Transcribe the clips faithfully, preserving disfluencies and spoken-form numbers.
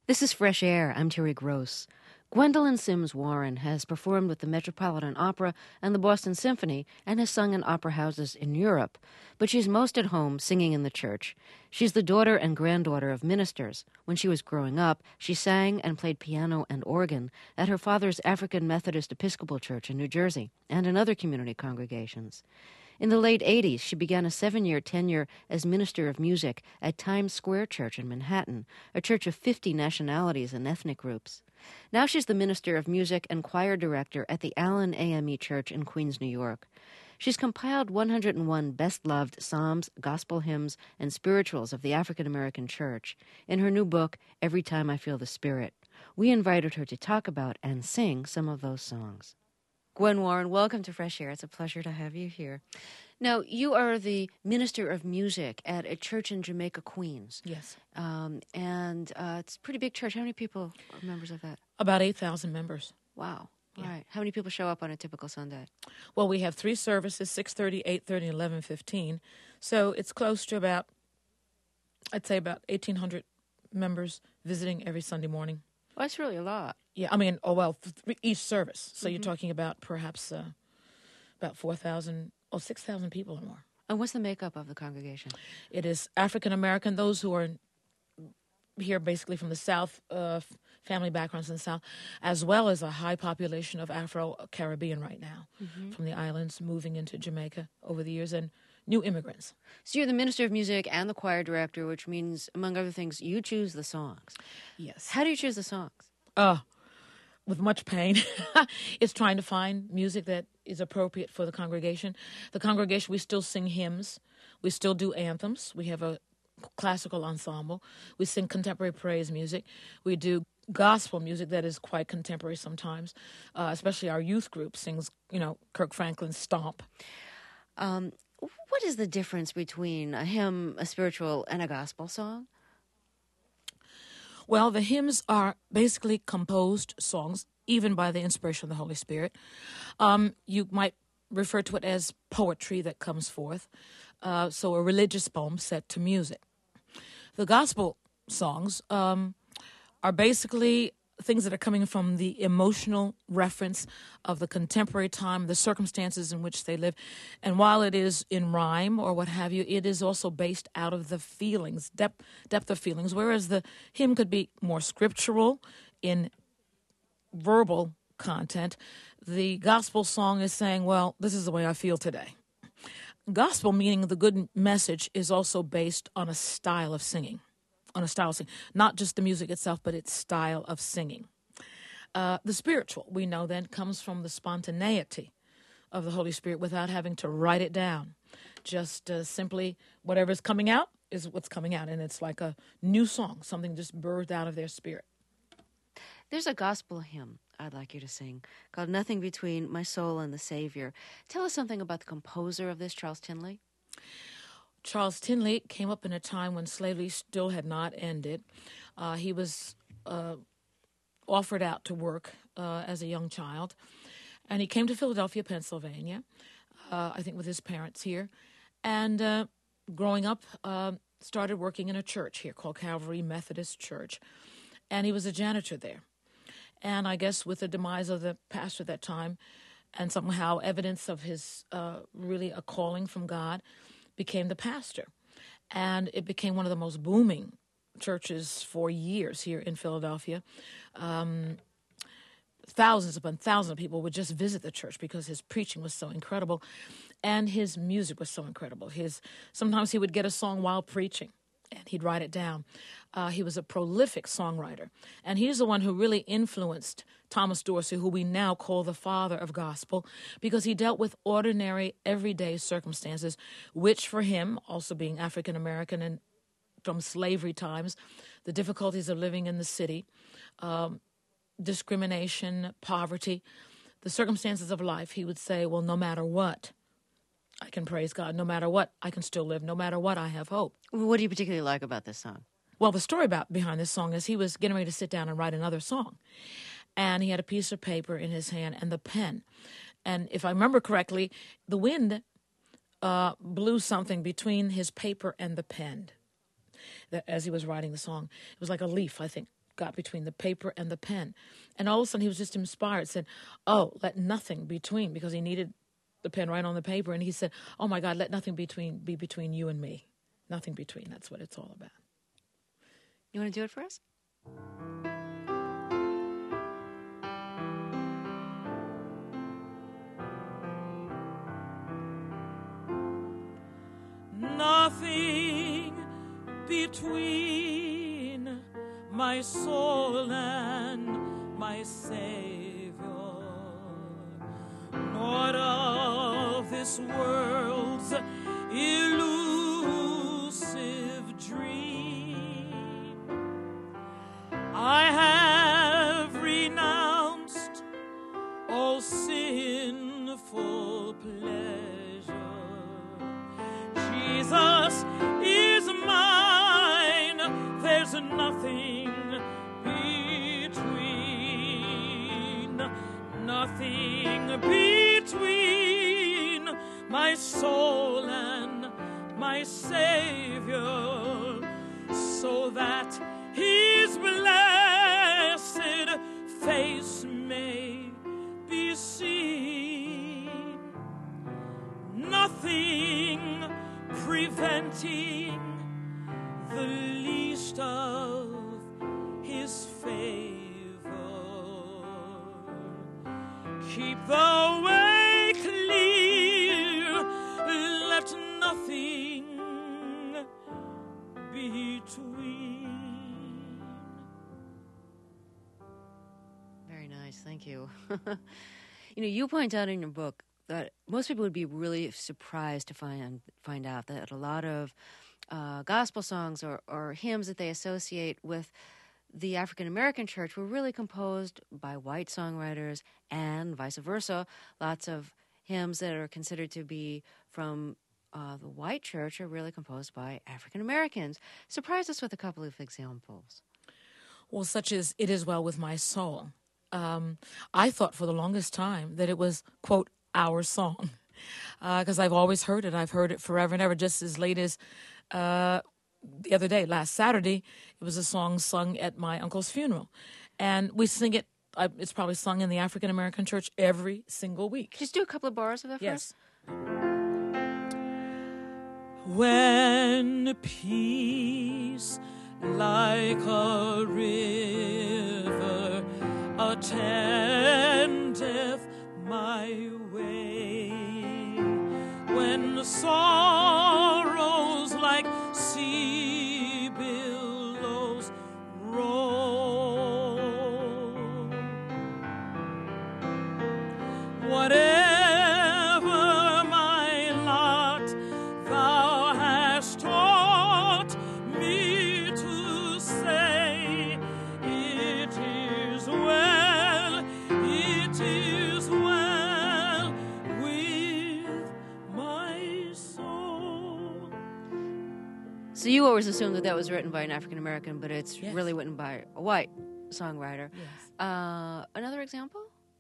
This is Fresh Air. I'm Terry Gross. Gwendolyn Sims Warren has performed with the Metropolitan Opera and the Boston Symphony and has sung in opera houses in Europe, but she's most at home singing in the church. She's the daughter and granddaughter of ministers. When she was growing up, she sang and played piano and organ at her father's African Methodist Episcopal Church in New Jersey and in other community congregations. In the late eighties, she began a seven-year tenure as Minister of Music at Times Square Church in Manhattan, a church of fifty nationalities and ethnic groups. Now she's the Minister of Music and Choir Director at the Allen A M E Church in Queens, New York. She's compiled one hundred one best-loved psalms, gospel hymns, and spirituals of the African-American Church in her new book, Every Time I Feel the Spirit. We invited her to talk about and sing some of those songs. Gwen Warren, welcome to Fresh Air. It's a pleasure to have you here. Now, you are the Minister of Music at a church in Jamaica, Queens. Yes. Um, and uh, it's a pretty big church. How many people are members of that? About eight thousand members. Wow. Yeah. All right. How many people show up on a typical Sunday? Well, we have three services, six thirty, eight thirty, and eleven fifteen. So it's close to about, I'd say about eighteen hundred members visiting every Sunday morning. Well, that's really a lot. Yeah, I mean, oh, well, th- each service. So Mm-hmm. you're talking about perhaps uh, about four thousand or six thousand people or more. And what's the makeup of the congregation? It is African-American, those who are here basically from the South, uh, family backgrounds in the South, as well as a high population of Afro-Caribbean right now Mm-hmm. from the islands moving into Jamaica over the years, and new immigrants. So you're the Minister of Music and the choir director, which means, among other things, you choose the songs. Yes. How do you choose the songs? Uh, with much pain. It's trying to find music that is appropriate for the congregation. The congregation, we still sing hymns. We still do anthems. We have a classical ensemble. We sing contemporary praise music. We do gospel music that is quite contemporary sometimes, uh, especially our youth group sings, you know, Kirk Franklin's Stomp. Um, what is the difference between a hymn, a spiritual, and a gospel song? Well, the hymns are basically composed songs, even by the inspiration of the Holy Spirit. Um, you might refer to it as poetry that comes forth, uh, so a religious poem set to music. The gospel songs um, are basically things that are coming from the emotional reference of the contemporary time, the circumstances in which they live. And while it is in rhyme or what have you, it is also based out of the feelings, depth, depth of feelings, whereas the hymn could be more scriptural in verbal content. The gospel song is saying, well, this is the way I feel today. Gospel, meaning the good message, is also based on a style of singing. on a style of singing, not just the music itself, but its style of singing. Uh, the spiritual, we know then, comes from the spontaneity of the Holy Spirit without having to write it down. Just uh, simply whatever's coming out is what's coming out, and it's like a new song, something just birthed out of their spirit. There's a gospel hymn I'd like you to sing called Nothing Between My Soul and the Savior. Tell us something about the composer of this, Charles Tinley. Charles Tinley came up in a time when slavery still had not ended. Uh, he was uh, offered out to work uh, as a young child, and he came to Philadelphia, Pennsylvania, uh, I think with his parents here, and uh, growing up, uh, started working in a church here called Calvary Methodist Church, and he was a janitor there. And I guess with the demise of the pastor at that time, and somehow evidence of his uh, really a calling from God, became the pastor. And it became one of the most booming churches for years here in Philadelphia. Um, thousands upon thousands of people would just visit the church because his preaching was so incredible and his music was so incredible. His sometimes he would get a song while preaching and he'd write it down. Uh, he was a prolific songwriter, and he's the one who really influenced Thomas Dorsey, who we now call the father of gospel, because he dealt with ordinary, everyday circumstances, which for him, also being African-American and from slavery times, the difficulties of living in the city, um, discrimination, poverty, the circumstances of life, he would say, well, no matter what, I can praise God. No matter what, I can still live. No matter what, I have hope. What do you particularly like about this song? Well, the story about behind this song is he was getting ready to sit down and write another song. And he had a piece of paper in his hand and the pen. And if I remember correctly, the wind uh, blew something between his paper and the pen that, as he was writing the song. It was like a leaf, I think, got between the paper and the pen. And all of a sudden he was just inspired, said, oh, let nothing between, because he needed the pen right on the paper. And he said, oh my God, let nothing between be between you and me. Nothing between. That's what it's all about. You want to do it for us? Nothing between my soul and my Savior, not of this world's elusive dream. I have renounced all sinful pleasure. Jesus is mine. There's nothing between, nothing between my soul and my Savior, so that his blessed face may be seen. Nothing preventing the least of his favor. Keep the way clear, let nothing between. Very nice, thank you. You know, you point out in your book that most people would be really surprised to find find out that a lot of uh, gospel songs or, or hymns that they associate with the African American church were really composed by white songwriters, and vice versa. Lots of hymns that are considered to be from uh, the white church are really composed by African Americans. Surprise us with a couple of examples. Well, such as "It Is Well With My Soul." Um, I thought for the longest time that it was, quote, our song, because uh, I've always heard it. I've heard it forever and ever, just as late as uh, the other day, last Saturday. It was a song sung at my uncle's funeral, and we sing it. Uh, it's probably sung in the African American church every single week. Just do a couple of bars of that for yes. us. When peace like a river attendeth my way, when sorrows like sea billows roll, whatever my lot thou hast taught me to say, it is well, it is well with my soul. So you always assumed that that was written by an African American, but it's Yes. really written by a white songwriter. Yes. Uh, another example?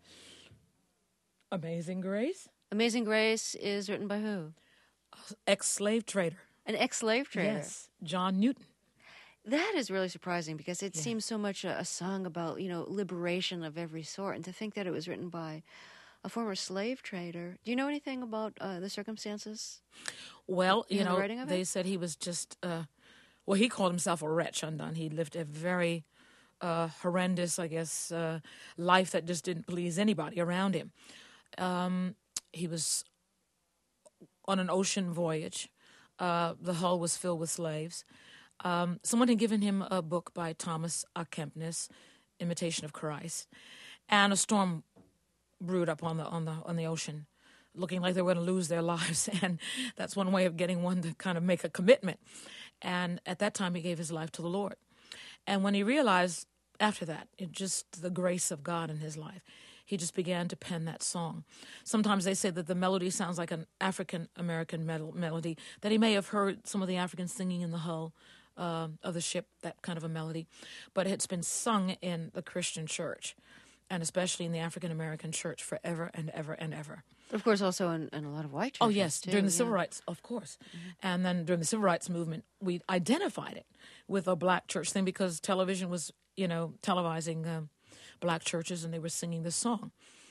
Amazing Grace, Amazing Grace is written by who? ex-slave trader. An ex-slave trader. Yes, John Newton. That is really surprising because it Yeah. seems so much a, a song about, you know, liberation of every sort. And to think that it was written by a former slave trader. Do you know anything about uh, the circumstances? Well, you In the know, writing of they it? said he was just, uh, well, he called himself a wretch undone. He lived a very uh, horrendous, I guess, uh, life that just didn't please anybody around him. Um, he was on an ocean voyage. Uh, the hull was filled with slaves. Um, someone had given him a book by Thomas A. Kempis, Imitation of Christ, and a storm brewed up on the on the on the ocean, looking like they were going to lose their lives. And that's one way of getting one to kind of make a commitment. And at that time, he gave his life to the Lord. And when he realized after that, it just the grace of God in his life, he just began to pen that song. Sometimes they say that the melody sounds like an African-American mel- melody, that he may have heard some of the Africans singing in the hull uh, of the ship, that kind of a melody. But it's been sung in the Christian church, and especially in the African-American church, forever and ever and ever. Of course, also in, in a lot of white churches. Oh, yes, too, during the yeah. civil rights, of course. Mm-hmm. And then during the civil rights movement, we identified it with a black church thing because television was you know, televising um, black churches, and they were singing this song.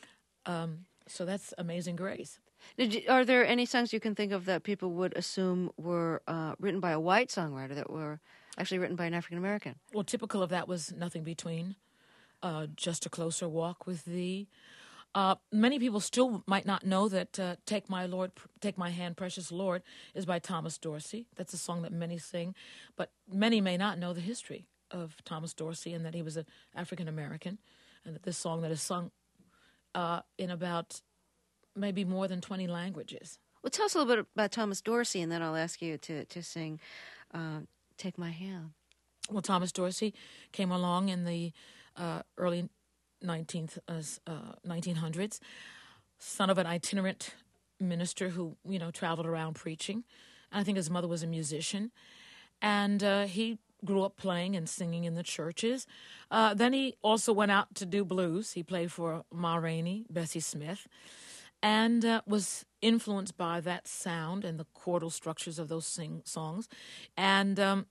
Um, so that's Amazing Grace. Did you, are there any songs you can think of that people would assume were uh, written by a white songwriter that were actually written by an African American? Well, typical of that was Nothing Between, uh, Just a Closer Walk with Thee. Uh, many people still might not know that uh, Take My Lord, Take My Hand, Precious Lord is by Thomas Dorsey. That's a song that many sing, but many may not know the history of Thomas Dorsey and that he was an African American, and that this song that is sung uh, in about maybe more than twenty languages. Well, tell us a little bit about Thomas Dorsey, and then I'll ask you to, to sing uh, Take My Hand. Well, Thomas Dorsey came along in the uh, early nineteenth, uh, uh, nineteen hundreds, son of an itinerant minister who, you know, traveled around preaching. And I think his mother was a musician. And uh, he grew up playing and singing in the churches. Uh, then he also went out to do blues. He played for Ma Rainey, Bessie Smith, and uh, was influenced by that sound and the chordal structures of those sing songs. And um,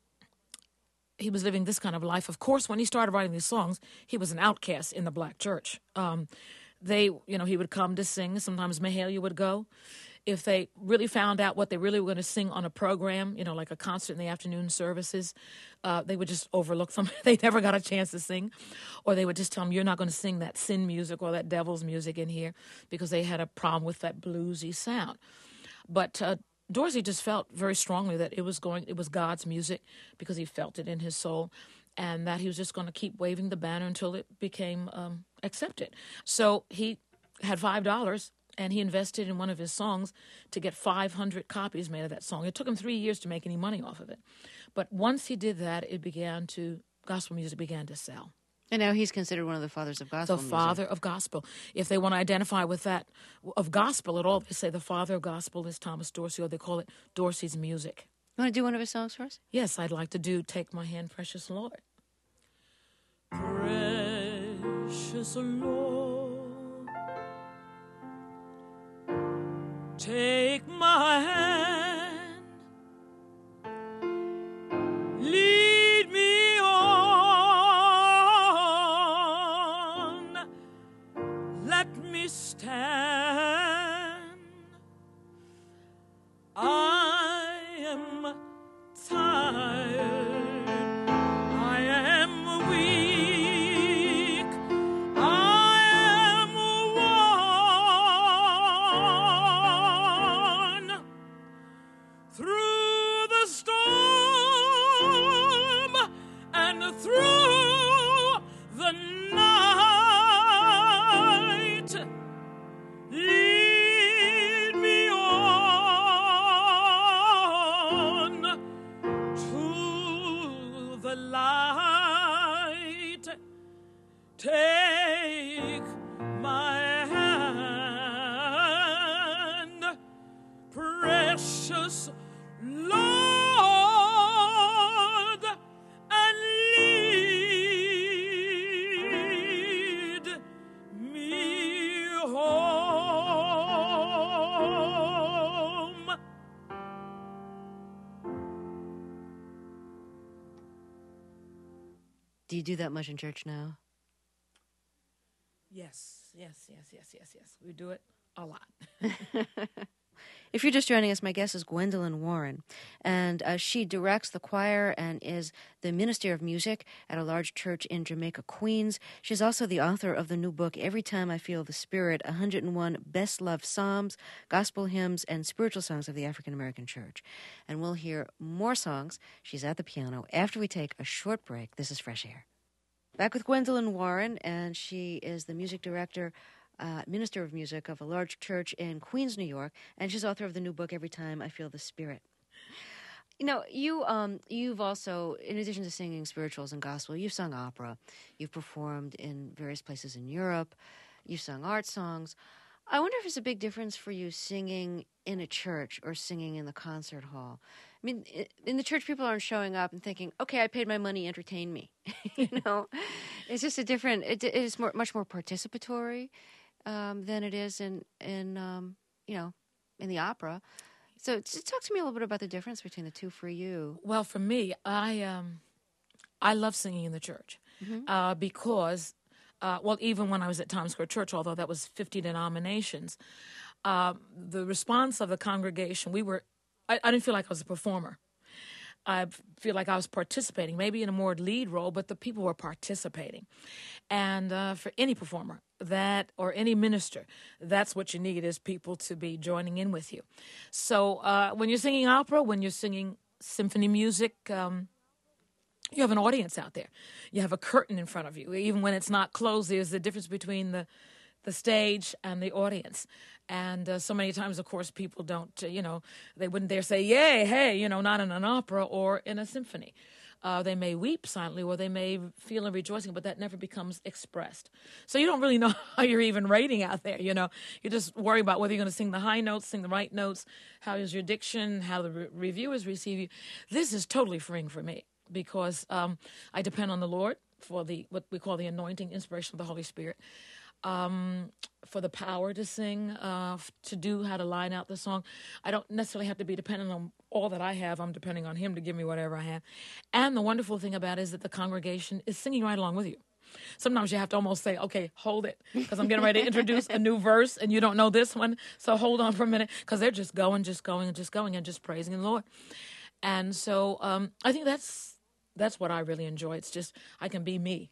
he was living this kind of life. Of course, when he started writing these songs, he was an outcast in the black church. Um, they, you know, he would come to sing. Sometimes Mahalia would go. If they really found out what they really were going to sing on a program, you know, like a concert in the afternoon services, uh, they would just overlook them. They never got a chance to sing. Or they would just tell them, you're not going to sing that sin music or that devil's music in here, because they had a problem with that bluesy sound. But uh, Dorsey just felt very strongly that it was going, it was God's music, because he felt it in his soul, and that he was just going to keep waving the banner until it became um, accepted. So he had five dollars, and he invested in one of his songs to get five hundred copies made of that song. It took him three years to make any money off of it. But once he did that, it began to, gospel music began to sell. And now he's considered one of the fathers of gospel The music. father of gospel. If they want to identify with that, of gospel at all, they say the father of gospel is Thomas Dorsey, or they call it Dorsey's music. You want to do one of his songs for us? Yes, I'd like to do Take My Hand, Precious Lord. Precious Lord, take my hand, lead me on, let me stand. I am tired, I am weak, I am worn through the storm and through the night. Lead me on to the light. Take my hand, precious Lord, and lead me home. Do you do that much in church now? Yes, yes, yes, yes, yes, yes. We do it a lot. If you're just joining us, my guest is Gwendolyn Warren, and uh, she directs the choir and is the minister of music at a large church in Jamaica, Queens. She's also the author of the new book, Every Time I Feel the Spirit, one hundred and one Best-Loved Psalms, Gospel Hymns, and Spiritual Songs of the African American Church. And we'll hear more songs. She's at the piano after we take a short break. This is Fresh Air. Back with Gwendolyn Warren, and she is the music director Uh, minister of music of a large church in Queens, New York, and she's author of the new book, Every Time I Feel the Spirit. You know, you, um, you've also, in addition to singing spirituals and gospel, you've sung opera. You've performed in various places in Europe. You've sung art songs. I wonder if there's a big difference for you singing in a church or singing in the concert hall. I mean, in the church, people aren't showing up and thinking, okay, I paid my money, entertain me. You know, it's just a different, it, it is more, much more participatory. Um, than it is in, in um, you know, in the opera. So just talk to me a little bit about the difference between the two for you. Well, for me, I um, I love singing in the church. Mm-hmm. uh, because, uh, well, even when I was at Times Square Church, although that was fifty denominations, uh, the response of the congregation, we were, I, I didn't feel like I was a performer. I feel like I was participating, maybe in a more lead role, but the people were participating. And uh, for any performer, that or any minister, that's what you need, is people to be joining in with you. So uh, when you're singing opera, when you're singing symphony music, um, you have an audience out there. You have a curtain in front of you. Even when it's not closed, there's the difference between the the stage and the audience. And uh, so many times, of course, people don't, uh, you know, they wouldn't dare say, yay, hey, you know, not in an opera or in a symphony. Uh, they may weep silently, or they may feel a rejoicing, but that never becomes expressed. So you don't really know how you're even rating out there, you know. You're just worried about whether you're going to sing the high notes, sing the right notes, how is your diction, how the re- reviewers receive you. This is totally freeing for me, because um, I depend on the Lord for the what we call the anointing, inspiration of the Holy Spirit. Um, for the power to sing, uh, to do how to line out the song. I don't necessarily have to be dependent on all that I have. I'm depending on Him to give me whatever I have. And the wonderful thing about it is that the congregation is singing right along with you. Sometimes you have to almost say, okay, hold it, because I'm getting ready to introduce a new verse and you don't know this one. So hold on for a minute, because they're just going, just going, and just going, and just praising the Lord. And so um, I think that's that's what I really enjoy. It's just I can be me.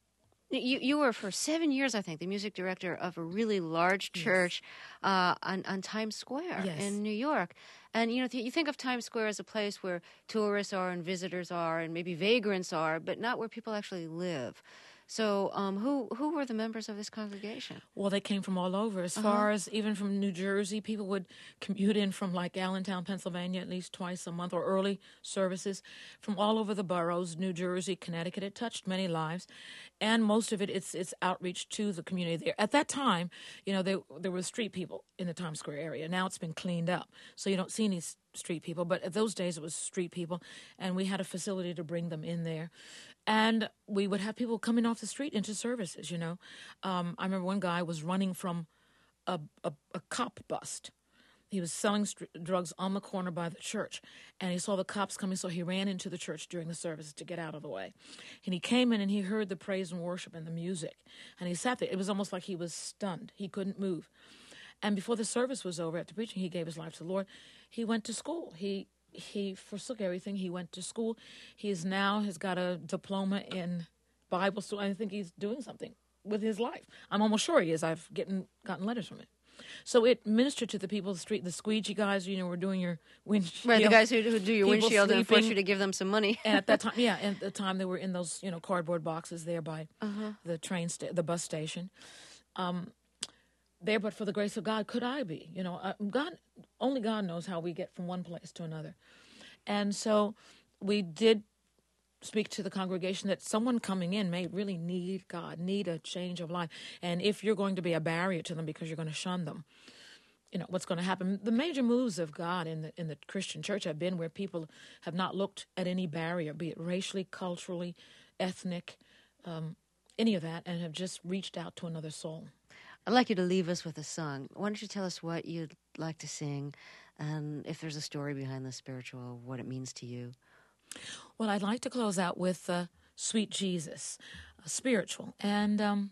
You you were for seven years, I think, the music director of a really large church yes. uh, on on Times Square yes. in New York, and you know th- you think of Times Square as a place where tourists are and visitors are and maybe vagrants are, but not where people actually live. So, um, who who were the members of this congregation? Well, they came from all over, as uh-huh. far as even from New Jersey. People would commute in from like Allentown, Pennsylvania, at least twice a month, or early services from all over the boroughs, New Jersey, Connecticut. It touched many lives, and most of it, it's it's outreach to the community there. At that time, you know, there there were street people in the Times Square area. Now it's been cleaned up, so you don't see any street people. But at those days, it was street people, and we had a facility to bring them in there. And we would have people coming off the street into services, you know. Um, I remember one guy was running from a, a, a cop bust. He was selling st- drugs on the corner by the church, and he saw the cops coming, so he ran into the church during the service to get out of the way. And he came in, and he heard the praise and worship and the music, and he sat there. It was almost like he was stunned. He couldn't move. And before the service was over, after preaching, he gave his life to the Lord. He went to school. He He forsook everything. He went to school. He is now has got a diploma in Bible school. I think he's doing something with his life. I'm almost sure he is. I've getting, gotten letters from him. So it ministered to the people of the street, the squeegee guys, you know, were doing your windshield. Right, the guys who, who do your windshield and force you to give them some money. And at that time, yeah, at the time they were in those, you know, cardboard boxes there by uh-huh. the train, sta- the bus station. Um, there, but for the grace of God, could I be? You know, uh, God, only God knows how we get from one place to another. And so we did speak to the congregation that someone coming in may really need God, need a change of life. And if you're going to be a barrier to them because you're going to shun them, you know, what's going to happen? The major moves of God in the in the Christian church have been where people have not looked at any barrier, be it racially, culturally, ethnic, um, any of that, and have just reached out to another soul. I'd like you to leave us with a song. Why don't you tell us what you'd like to sing, and if there's a story behind the spiritual, what it means to you? Well, I'd like to close out with uh, Sweet Jesus, uh, spiritual. And um,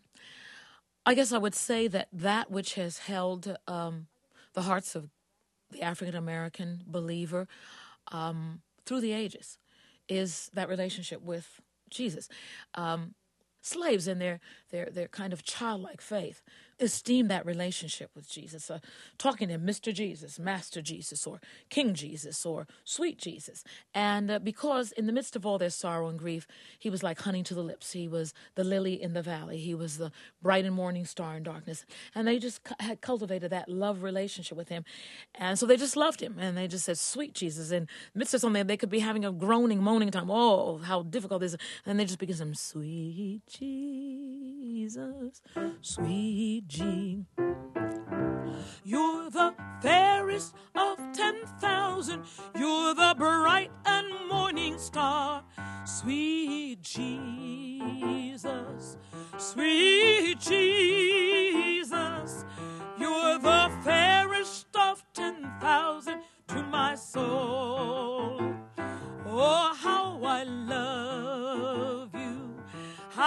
I guess I would say that that which has held um, the hearts of the African-American believer um, through the ages is that relationship with Jesus. Um, slaves in their, their, their kind of childlike faith esteem that relationship with Jesus, uh, talking to him, Mister Jesus, Master Jesus, or King Jesus, or Sweet Jesus. And uh, because in the midst of all their sorrow and grief, he was like honey to the lips. He was the lily in the valley. He was the bright and morning star in darkness. And they just cu- had cultivated that love relationship with him. And so they just loved him. And they just said, Sweet Jesus. In the midst of something, they could be having a groaning, moaning time. Oh, how difficult this is. And they just begin to say, Sweet Jesus, sweet G. You're the fairest of ten thousand. You're the bright and morning star. Sweet Jesus, sweet Jesus. You're the fairest of ten thousand to my soul. Oh, how I love you.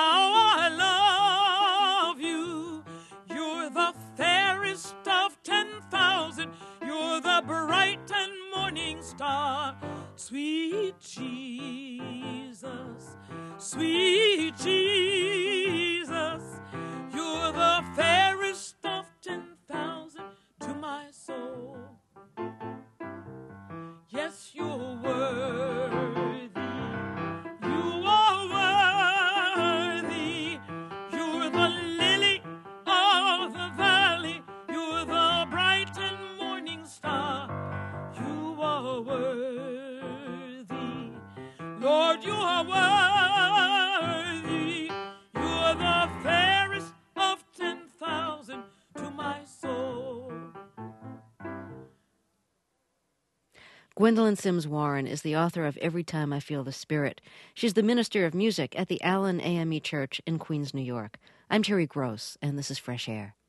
Gwendolyn Sims Warren is the author of Every Time I Feel the Spirit. She's the minister of music at the Allen A M E Church in Queens, New York. I'm Terry Gross, and this is Fresh Air.